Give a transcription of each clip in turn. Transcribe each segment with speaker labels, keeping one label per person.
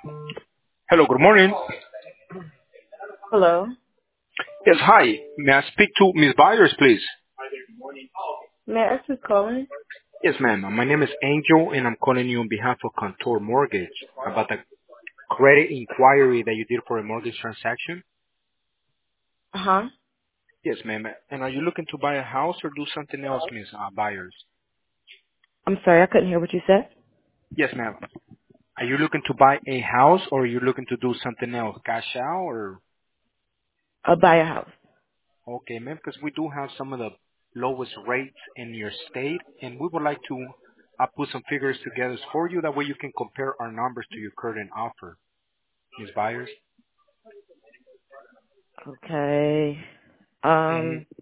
Speaker 1: Hello, good morning.
Speaker 2: Hello.
Speaker 1: Yes, hi. May I speak to Miss Byers, please?
Speaker 2: May I ask who's calling?
Speaker 1: Yes, ma'am. My name is Angel, and I'm calling you on behalf of Contour Mortgage about the credit inquiry that you did for a mortgage transaction.
Speaker 2: Uh-huh.
Speaker 1: Yes, ma'am. And are you looking to buy a house or do something else, Miss Byers?
Speaker 2: I'm sorry, I couldn't hear what you said.
Speaker 1: Yes, ma'am. Are you looking to buy a house or are you looking to do something else? Cash out or?
Speaker 2: Buy a house.
Speaker 1: Okay, ma'am, because we do have some of the lowest rates in your state, and we would like to put some figures together for you. That way you can compare our numbers to your current offer, Ms. Byers.
Speaker 2: Okay.
Speaker 1: hmm
Speaker 2: Um,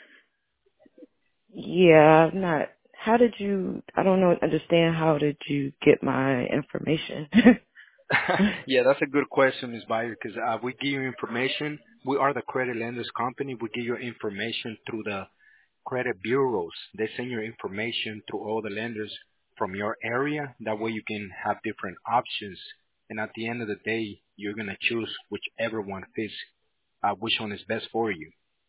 Speaker 2: yeah, I'm not. How did you, I don't know, understand how did you get my information?
Speaker 1: Yeah, that's a good question, Ms. Byers, because we give you information. We are the credit lenders company. We give you information through the credit bureaus. They send your information through all the lenders from your area. That way you can have different options. And at the end of the day, you're going to choose whichever one fits, which one is best for you.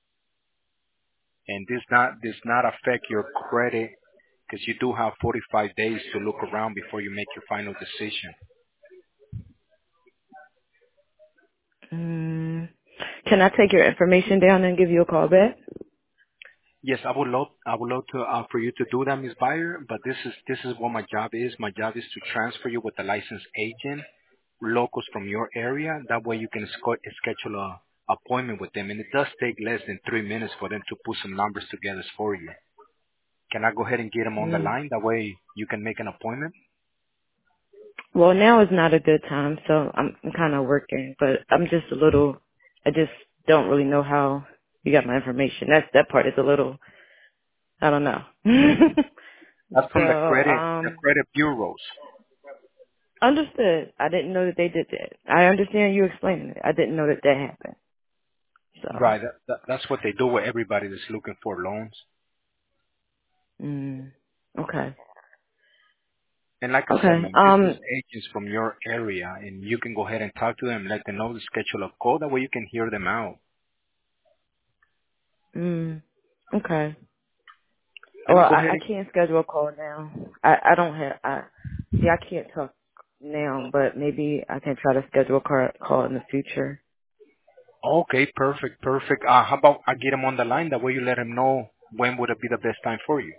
Speaker 1: And this not affect your credit because you do have 45 days to look around before you make your final decision.
Speaker 2: mm, can I take your information down and give you a call back?
Speaker 1: Yes, I would love to for you to do that, Ms. Buyer. But this is what my job is. My job is to transfer you with a licensed agent, locals from your area. That way you can schedule a appointment with them, and it does take less than 3 minutes for them to put some numbers together for you. Can I go ahead and get them on the
Speaker 2: Mm.
Speaker 1: line? That way you can make an appointment.
Speaker 2: Well, now is not a good time, so I'm kind of working, but I'm just a little, I just don't really know how you got my information. That part is a little, I don't know.
Speaker 1: That's
Speaker 2: So,
Speaker 1: from the credit bureaus.
Speaker 2: understood. I didn't know that they did that. I understand you explaining it. I didn't know that that happened. So,
Speaker 1: Right. That's what they do with everybody that's looking for loans.
Speaker 2: mm, okay.
Speaker 1: And like I said,
Speaker 2: Okay.
Speaker 1: man, this is agents from your area, and you can go ahead and talk to them, let them know to schedule a call. That way you can hear them out.
Speaker 2: mm, okay.
Speaker 1: Let
Speaker 2: Well,
Speaker 1: me go ahead
Speaker 2: I
Speaker 1: and,
Speaker 2: can't schedule a call now. I don't have, see, I can't talk now, but maybe I can try to schedule a call in the future
Speaker 1: okay, perfect, perfect. How about I get them on the line? That way you let them know when would it be the best time for you.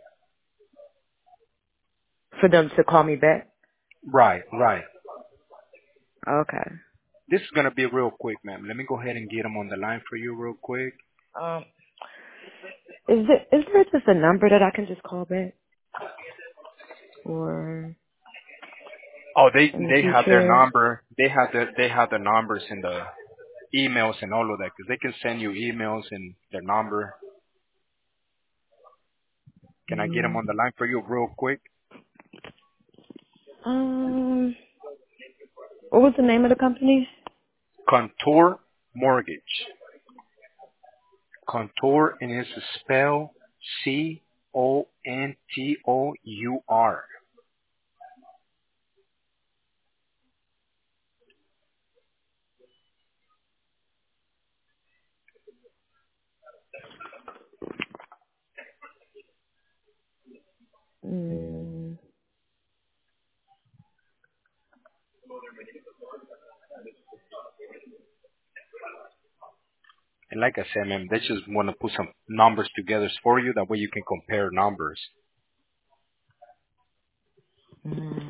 Speaker 2: for them to call me back.
Speaker 1: Right, right.
Speaker 2: Okay.
Speaker 1: This is going to be real quick, ma'am. Let me go ahead and get them on the line for you real quick.
Speaker 2: Um, is there just a number that I can just call back or
Speaker 1: Oh,
Speaker 2: in the
Speaker 1: they have their
Speaker 2: future?
Speaker 1: number. They have the numbers in the emails and all of that because they can send you emails and their number. Can I get them
Speaker 2: Mm.
Speaker 1: on the line for you real quick?
Speaker 2: Um, what was the name of the company?
Speaker 1: Contour Mortgage. Contour, and it's spelled Contour.
Speaker 2: Mm,
Speaker 1: And like I said, man, they just want to put some numbers together for you. That way you can compare numbers.
Speaker 2: mm.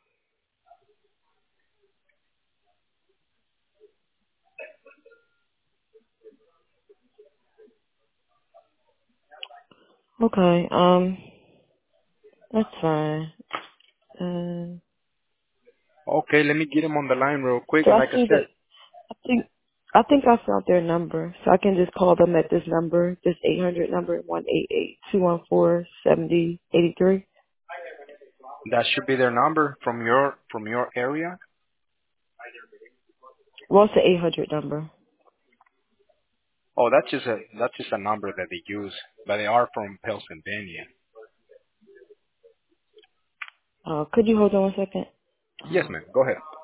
Speaker 2: Okay. That's fine. Uh,
Speaker 1: Okay, let me get them on the line real quick.
Speaker 2: so
Speaker 1: And
Speaker 2: I
Speaker 1: like I
Speaker 2: see
Speaker 1: said,
Speaker 2: that. I think I found their number, so I can just call them at this number, this 800 number, 188-214-7083.
Speaker 1: that should be their number from your area.
Speaker 2: What's the 800 number?
Speaker 1: Oh, that's just a number that they use, but they are from Pennsylvania.
Speaker 2: Could you hold on 1 second?
Speaker 1: Yes,
Speaker 2: Um,
Speaker 1: ma'am. Go ahead.